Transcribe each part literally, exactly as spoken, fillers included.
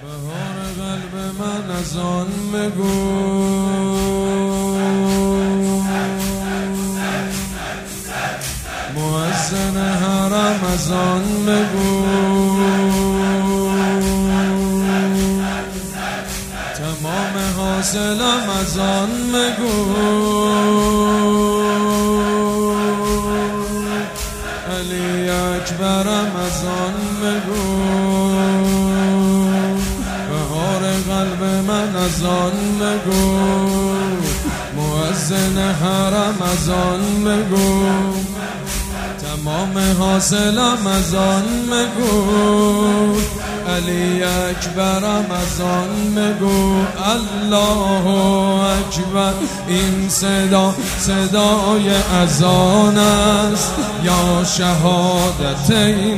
بهار قلب من از آن بگو، مؤذن حرم از آن بگو، تمام حاصلم از آن بگو، علی اکبرم از آن بگو، بهار قلب من از آن بگو، مؤذن حرم از آن بگو، تمام حاصلم از آن بگو، علی اکبرم از آن بگو. الله اکبر، این صدا صدای اذان است یا شهادت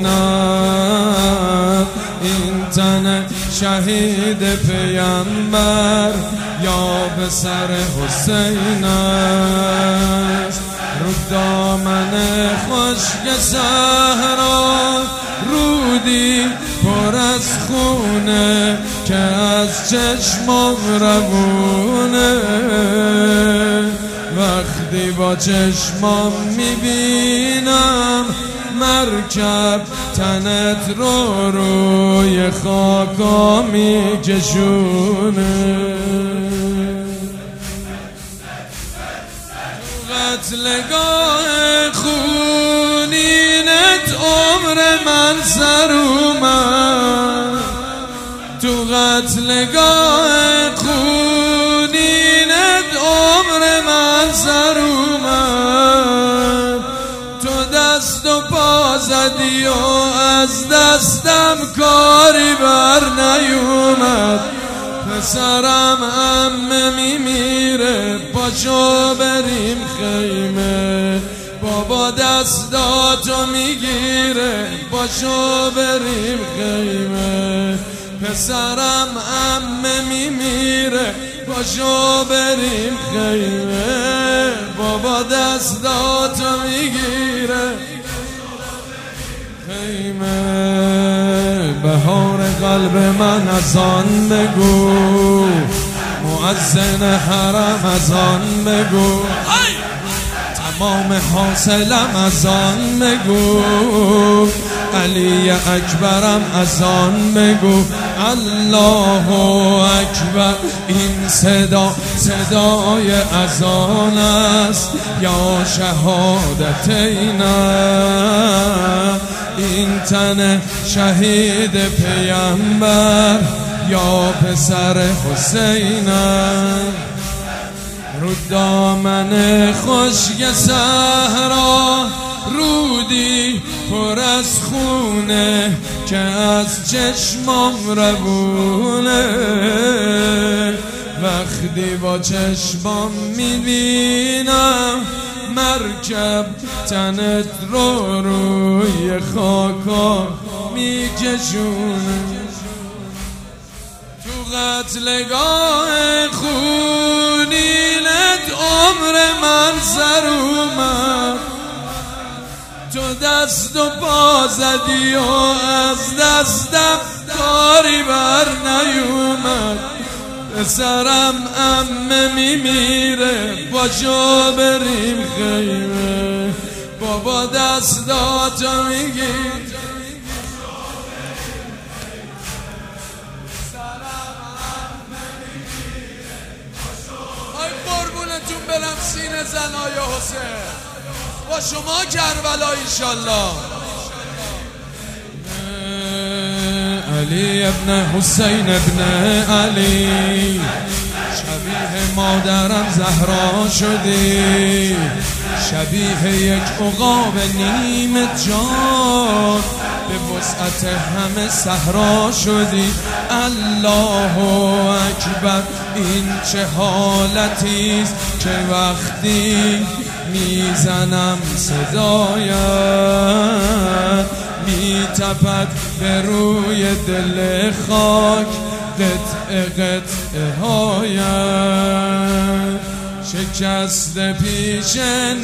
اینت، این تن شهید پیامبر یا به سر حسین است. رو دامن خشک صحرا رودی پر از خونه که از چشمم روونه، وقتی با چشمم میبینم مرکب تنت رو روی خاکا میکشونه، قتلگاه خونینت عمر من سر اومد، تو قتلگاه خونینت عمر من سر اومد، تو دست و پا زدی و از دستم کاری بر نیومد، پسرم عمه میمیره پاشو بریم خیمه، بابا دستاتو میگیره پاشو بریم خیمه، پسرم عمه میمیره پاشو بریم خیمه، بابا دستاتو میگیره خیمه. بهار قلب من از آن بگو، مؤذن حرم از آن بگو، تمام حاصلم از آن بگو، علی اکبرم از آن بگو. الله اکبر، این صدا صدای اذان است یا شهادت اینت، این تن شهید پیامبر یا پسر حسین است. رو دامن خشک صحرا رودی پر از خونه که از چشمم روونه، وقتی با چشمم میبینم مرکب تنت رو روی خاکا میکشونه، تو قتلگاه خونینت عمر من سر اومد، تو دست و پا زدی و از دستم کاری بر نیومد، پسرم عمه میمیره پاشو بریم خیمه، بابا دستاتو میگیر قربونتون برم سینه زنای حسین، با شما کربلا انشالله. علی ابن حسین ابن علی، شبیه مادرم زهرا شدی، شبیه یک عقاب نیمه جان، به وسعت همه صحرا شدی. الله اکبر، این چه حالتیست که وقتی میزنم صدایت میتپد به روی دل خاک قطعه قطعه هایت، شکست پیش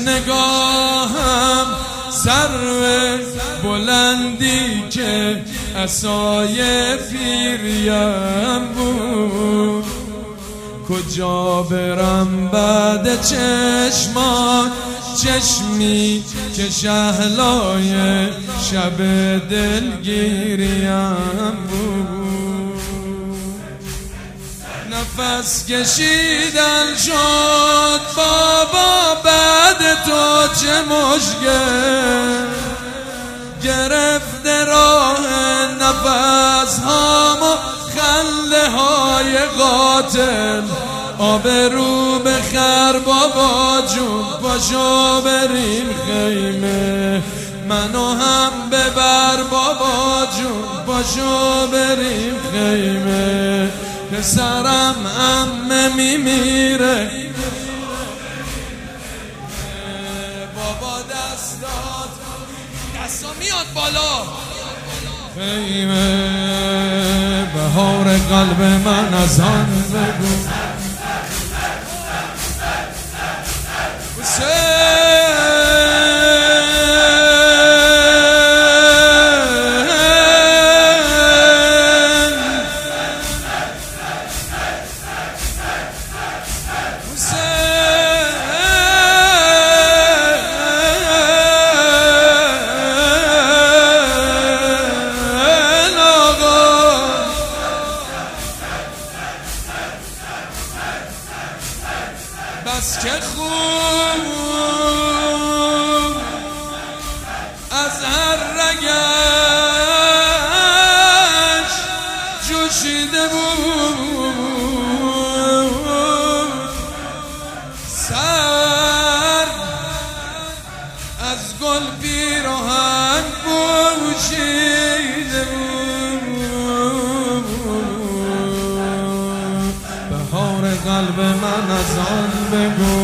نگاهم سرو بلندی که عصای پیریم بود. کجا برم بعد چشمان چشمی که شهلای شب دلگیریم بود. نفس کشیدن شد بابا بعد تو چه مشکل، گرفته راه نفس هامو خنده های قاتل. آبرو بخر بابا جون پاشو بریم خیمه، منو هم ببر بابا جون پاشو بریم خیمه. پسرم عمه میمیره بابا دستات دستا میاد بالا خیمه. بهار قلب من از آن بگو بس که خوب از هر رگش جوشیده بود، سر از گل پیراهن پوشیده بود. بهار قلب من از آن بگو،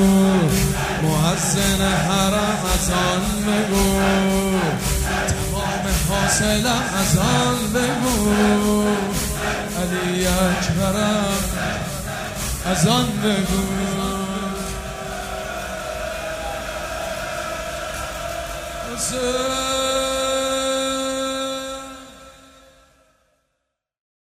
محسن حرم از آن بگو، تمام حاصلم از آن بگو، علی اکبرم از آن بگو. حسین